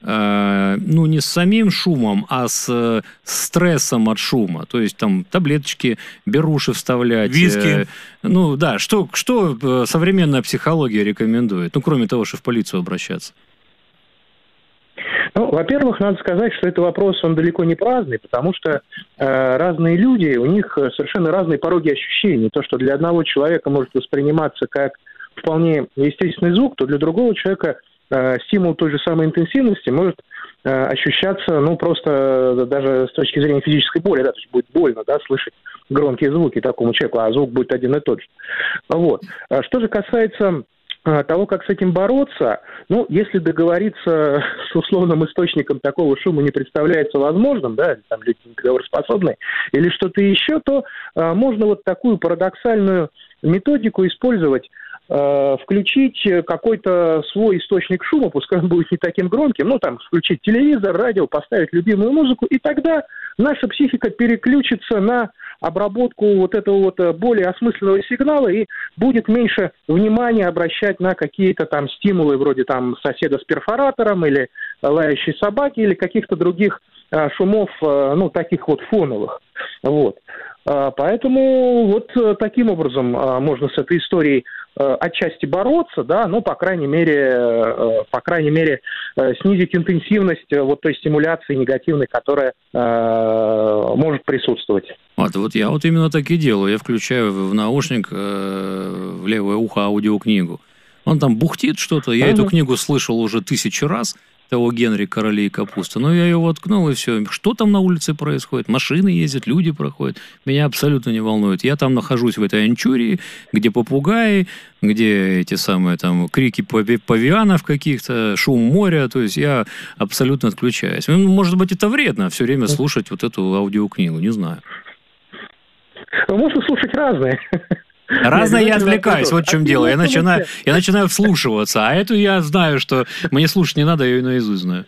э, ну, не с самим шумом, а с, с стрессом от шума? То есть, там, таблеточки, беруши вставлять. Виски. Э, ну, да, что, что современная психология рекомендует? Ну, кроме того, что в полицию обращаться. Ну, во-первых, надо сказать, что этот вопрос, он далеко не праздный, потому что э, разные люди, у них совершенно разные пороги ощущений. То, что для одного человека может восприниматься как вполне естественный звук, то для другого человека э, стимул той же самой интенсивности может э, ощущаться, ну, просто даже с точки зрения физической боли, да, то есть будет больно, да, слышать громкие звуки такому человеку, а звук будет один и тот же. Вот. Что же касается э, того, как с этим бороться, ну, если договориться с условным источником такого шума не представляется возможным, да, там люди недоговороспособны, или что-то еще, то э, можно вот такую парадоксальную методику использовать, включить какой-то свой источник шума, пускай он будет не таким громким, ну, там, включить телевизор, радио, поставить любимую музыку, и тогда наша психика переключится на обработку вот этого вот более осмысленного сигнала и будет меньше внимания обращать на какие-то там стимулы вроде там соседа с перфоратором или лающей собаки или каких-то других а, шумов, а, ну, таких вот фоновых. Вот. А, поэтому вот таким образом а, можно с этой историей отчасти бороться, да, но, по крайней мере, по крайней мере, снизить интенсивность вот той стимуляции негативной, которая э, может присутствовать. Вот, вот я вот именно так и делаю. Я включаю в наушник э, в левое ухо аудиокнигу. Он там бухтит что-то. Я uh-huh. эту книгу слышал уже тысячу раз, того Генри «Короли и капуста». Но я ее воткнул, и все. Что там на улице происходит? Машины ездят, люди проходят. Меня абсолютно не волнует. Я там нахожусь в этой анчурии, где попугаи, где эти самые там крики павианов каких-то, шум моря. То есть я абсолютно отключаюсь. Может быть, это вредно все время слушать вот эту аудиокнигу, не знаю. Можно слушать разные. Разное я отвлекаюсь, вот в чем дело. Я начинаю, я начинаю вслушиваться, а эту я знаю, что мне слушать не надо, я ее наизусть знаю.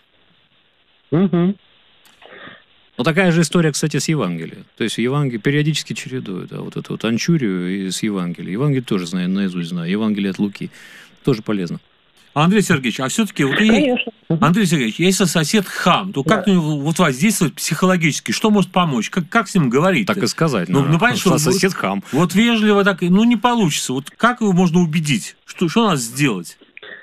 Угу. Ну, такая же история, кстати, с Евангелием. То есть Евангелие периодически чередуют, да, вот эту вот анчурию и с Евангелием. Евангелие тоже знаю, наизусть знаю. Евангелие от Луки. Тоже полезно. Андрей Сергеевич, а все-таки... Вот и... Андрей Сергеевич, если сосед хам, то как да. вот воздействовать психологически? Что может помочь? Как, как с ним говорить? Так и сказать. Ну, ну, понятно, что сосед хам. Вот вежливо так, ну, не получится. Вот как его можно убедить? Что, что надо сделать?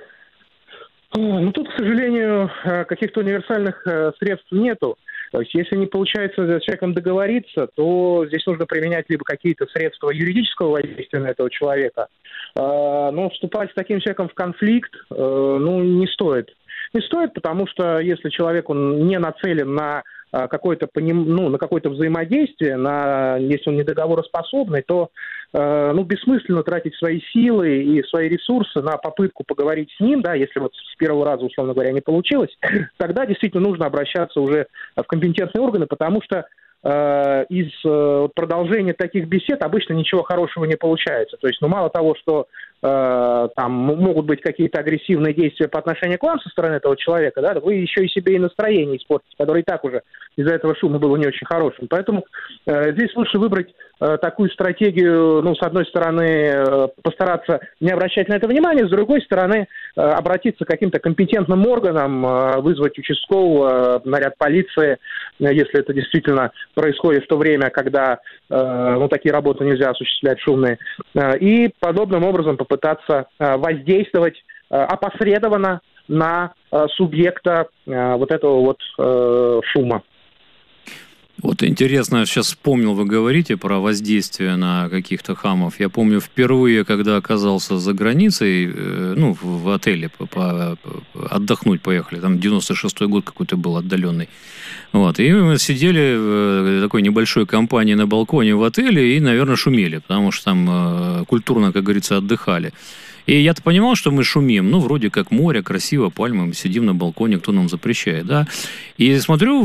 Ну, тут, к сожалению, каких-то универсальных средств нету. То есть, если не получается с человеком договориться, то здесь нужно применять либо какие-то средства юридического воздействия на этого человека, но вступать с таким человеком в конфликт, ну, не стоит. Не стоит, потому что если человек он не нацелен на какое-то, ну, на какое-то взаимодействие, на, если он недоговороспособный, то ну, бессмысленно тратить свои силы и свои ресурсы на попытку поговорить с ним, да, если вот с первого раза, условно говоря, не получилось, тогда действительно нужно обращаться уже в компетентные органы, потому что э, из э, продолжения таких бесед обычно ничего хорошего не получается. То есть, ну, мало того, что э, там могут быть какие-то агрессивные действия по отношению к вам со стороны этого человека, да, вы еще и себе и настроение испортите, которое и так уже из-за этого шума было не очень хорошим. Поэтому э, здесь лучше выбрать э, такую стратегию, ну, с одной стороны, э, постараться не обращать на это внимания, с другой стороны, э, обратиться к каким-то компетентным органам, э, вызвать участкового, э, наряд полиции, э, если это действительно происходит в то время, когда э, ну, такие работы нельзя осуществлять шумные, э, и подобным образом попытаться э, воздействовать э, опосредованно на э, субъекта э, вот этого вот э, шума. Вот интересно, сейчас вспомнил, вы говорите про воздействие на каких-то хамов. Я помню, впервые, когда оказался за границей, ну, в отеле по, по, отдохнуть поехали, там девяносто шестой год какой-то был отдаленный. Вот, и мы сидели в такой небольшой компании на балконе в отеле и, наверное, шумели, потому что там культурно, как говорится, отдыхали. И я-то понимал, что мы шумим. Ну, вроде как море, красиво, пальмы, мы сидим на балконе, кто нам запрещает, да. И смотрю,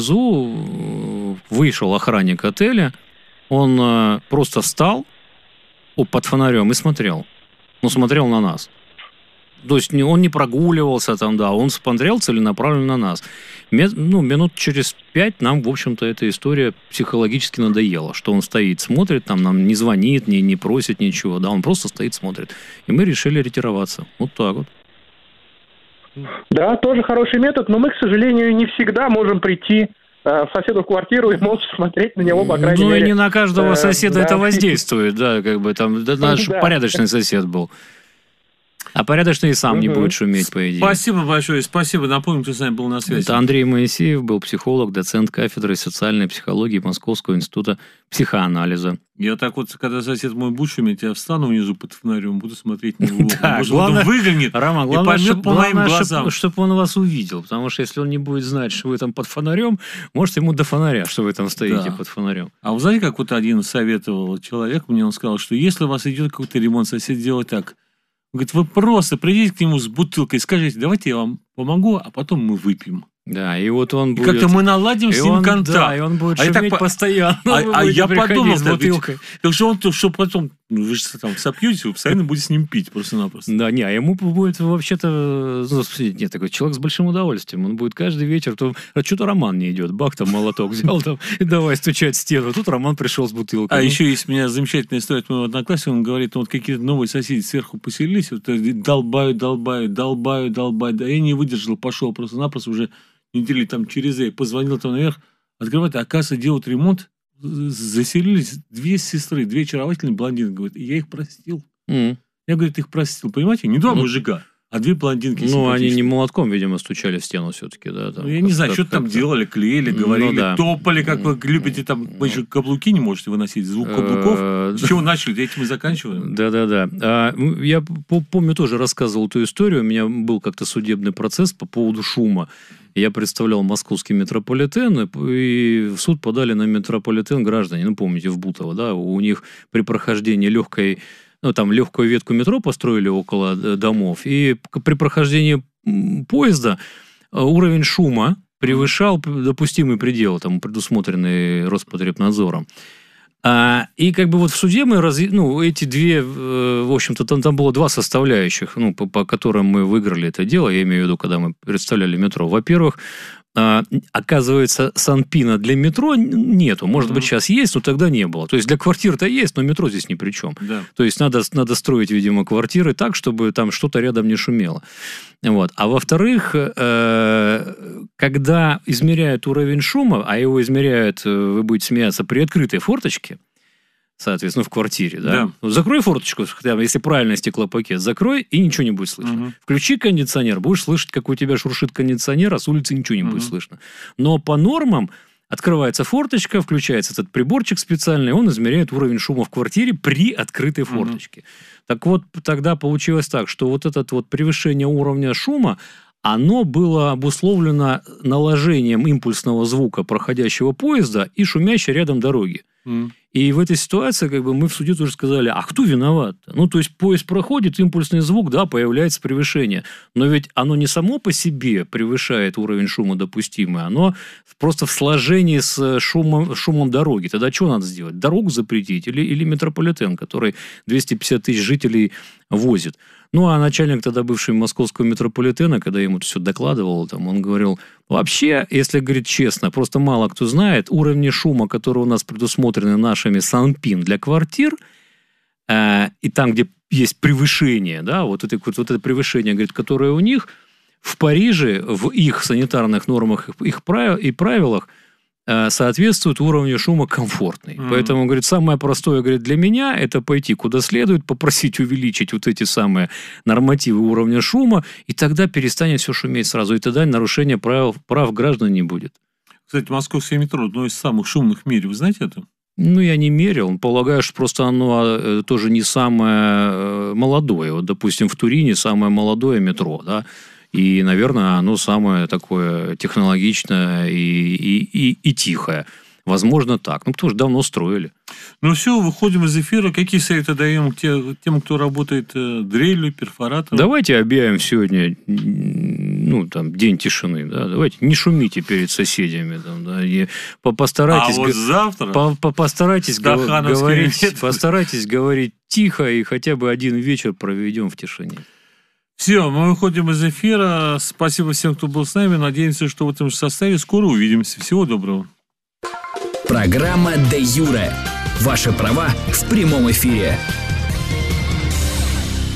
внизу вышел охранник отеля, он просто встал под фонарем и смотрел. Ну, смотрел на нас. То есть он не прогуливался там, да, он смотрел целенаправленно на нас. Ну, минут через пять нам, в общем-то, эта история психологически надоела, что он стоит, смотрит, там нам не звонит, не, не просит ничего, да, он просто стоит, смотрит. И мы решили ретироваться. Вот так вот. Да, тоже хороший метод, но мы, к сожалению, не всегда можем прийти в соседу в квартиру и молча смотреть на него, по крайней ну, мере. Ну, и не на каждого соседа э, это да. воздействует, да, как бы там, да, наш да. порядочный сосед был. А порядочный и сам угу. не будет шуметь, по идее. Спасибо большое, спасибо. Напомню, кто с нами был на связи. Это Андрей Моисеев, был психолог, доцент кафедры социальной психологии Московского института психоанализа. Я так вот, когда сосед мой будет шуметь, я встану внизу под фонарем, буду смотреть на него. Да, Может, главное, он выглянет Рома, и главное, поймет чтоб, по моим главное, глазам. Чтобы он вас увидел, потому что если он не будет знать, что вы там под фонарем, может, ему до фонаря, что вы там стоите да. под фонарем. А вы знаете, как вот один советовал человек, мне он сказал, что если у вас идет какой-то ремонт, сосед делает так. Он говорит, вы просто придите к нему с бутылкой, скажите, давайте я вам помогу, а потом мы выпьем. Да, и вот он будет... Как-то мы наладим и с ним он, контакт. Да, и он будет а шуметь так, постоянно. А, а я подумал, с бутылкой. Ведь, так что он, что потом, ну, вы же там сопьете, вы постоянно будете с ним пить просто-напросто. Да, не, а ему будет вообще-то... Ну, нет, такой человек с большим удовольствием. Он будет каждый вечер, то, а что-то Роман не идет. Бах, там молоток взял там и давай стучать в стену. Тут Роман пришел с бутылкой. А ну. еще есть у меня замечательная история от моего одноклассника. Он говорит, ну, вот какие-то новые соседи сверху поселились, вот, долбают, долбают, долбают, долбают. Да я не выдержал, пошел просто-напросто уже... недели там через эй, позвонил там наверх, открывает, а оказывается, делают ремонт, заселились две сестры, две очаровательные блондинки, говорит, и я их простил. Mm. Я, говорит, их простил, понимаете, не два mm. мужика, а две блондинки. Ну, они не молотком, видимо, стучали в стену все-таки, да. Там, ну, я не знаю, что-то там делали, клеили, говорили, ну, да. топали, как вы любите, там, вы еще каблуки не можете выносить, звук каблуков. С чего начали, этим мы заканчиваем. Да-да-да. Я помню, тоже рассказывал эту историю, у меня был как-то судебный процесс по поводу шума. Я представлял московский метрополитен, и в суд подали на метрополитен граждане, ну, помните, в Бутово, да, у них при прохождении легкой, ну, там, легкую ветку метро построили около домов, и при прохождении поезда уровень шума превышал допустимый предел, там, предусмотренный Роспотребнадзором. А, и как бы вот в суде мы, раз, ну, эти две, в общем-то, там, там было два составляющих, ну, по, по которым мы выиграли это дело, я имею в виду, когда мы представляли метро. Во-первых, оказывается, санпина для метро нету. Может Mm-hmm. быть, сейчас есть, но тогда не было. То есть, для квартир-то есть, но метро здесь ни при чем. Да. То есть, надо, надо строить, видимо, квартиры так, чтобы там что-то рядом не шумело. Вот. А во-вторых, когда измеряют уровень шума, а его измеряют, вы будете смеяться, при открытой форточке, соответственно, в квартире, да? Да. Ну, закрой форточку, если правильно стеклопакет, закрой, и ничего не будет слышно. Угу. Включи кондиционер, будешь слышать, как у тебя шуршит кондиционер, а с улицы ничего не угу. будет слышно. Но по нормам открывается форточка, включается этот приборчик специальный, он измеряет уровень шума в квартире при открытой форточке. Угу. Так вот, тогда получилось так, что вот это вот превышение уровня шума, оно было обусловлено наложением импульсного звука проходящего поезда и шумящей рядом дороги. Mm. И в этой ситуации как бы мы в суде тоже сказали, а кто виноват? Ну, то есть, поезд проходит, импульсный звук, да, появляется превышение. Но ведь оно не само по себе превышает уровень шума допустимый, оно просто в сложении с шумом, шумом дороги. Тогда что надо сделать? Дорогу запретить или, или метрополитен, который двести пятьдесят тысяч жителей возит? Ну, а начальник тогда бывший московского метрополитена, когда я ему это все докладывал, там, он говорил, вообще, если говорить честно, просто мало кто знает, уровни шума, которые у нас предусмотрены нашими санпин для квартир, э, и там, где есть превышение, да, вот это, вот это превышение, говорит, которое у них, в Париже, в их санитарных нормах их правил, и правилах, соответствует уровню шума комфортный. Mm-hmm. Поэтому, говорит, самое простое, говорит, для меня это пойти куда следует, попросить увеличить вот эти самые нормативы уровня шума, и тогда перестанет все шуметь сразу, и тогда нарушения прав, прав граждан не будет. Кстати, московское метро одно из самых шумных в мире, вы знаете это? Ну, я не мерил. Полагаю, что просто оно тоже не самое молодое. Вот, допустим, в Турине самое молодое метро, да, и, наверное, оно самое такое технологичное и, и, и, и тихое. Возможно, так. Ну, потому что давно строили. Ну, все, выходим из эфира. Какие советы даем тем, кто работает дрелью, перфоратором? Давайте объявим сегодня, ну, там, день тишины. Да? Давайте не шумите перед соседями. Там, да? И постарайтесь, а вот завтра по, по, постарайтесь, говорить, постарайтесь говорить тихо, и хотя бы один вечер проведем в тишине. Все, мы выходим из эфира. Спасибо всем, кто был с нами. Надеемся, что в этом же составе скоро увидимся. Всего доброго. Программа «Де юре». Ваши права в прямом эфире.